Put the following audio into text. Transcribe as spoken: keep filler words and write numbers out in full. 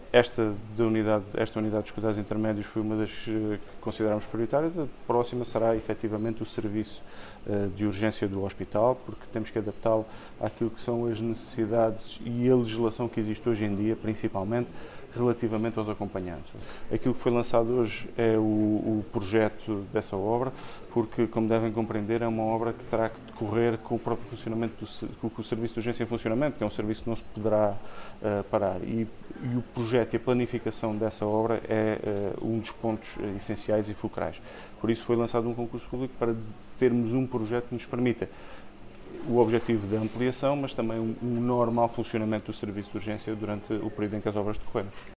Esta, da unidade, esta unidade dos cuidados intermédios foi uma das que consideramos prioritárias. A próxima será efetivamente o serviço uh, de urgência do hospital, porque temos que adaptá-lo àquilo que são as necessidades e a legislação que existe hoje em dia, principalmente relativamente aos acompanhantes. Aquilo que foi lançado hoje é o, o projeto dessa obra, porque, como devem compreender, é uma obra que terá que decorrer com o próprio funcionamento, do, com o serviço de urgência em funcionamento, que é um serviço que não se poderá uh, parar. E, e o projeto e a planificação dessa obra é uh, um dos pontos uh, essenciais e fulcrais. Por isso foi lançado um concurso público para termos um projeto que nos permita o objetivo da ampliação, mas também um, um normal funcionamento do serviço de urgência durante o período em que as obras decorrem.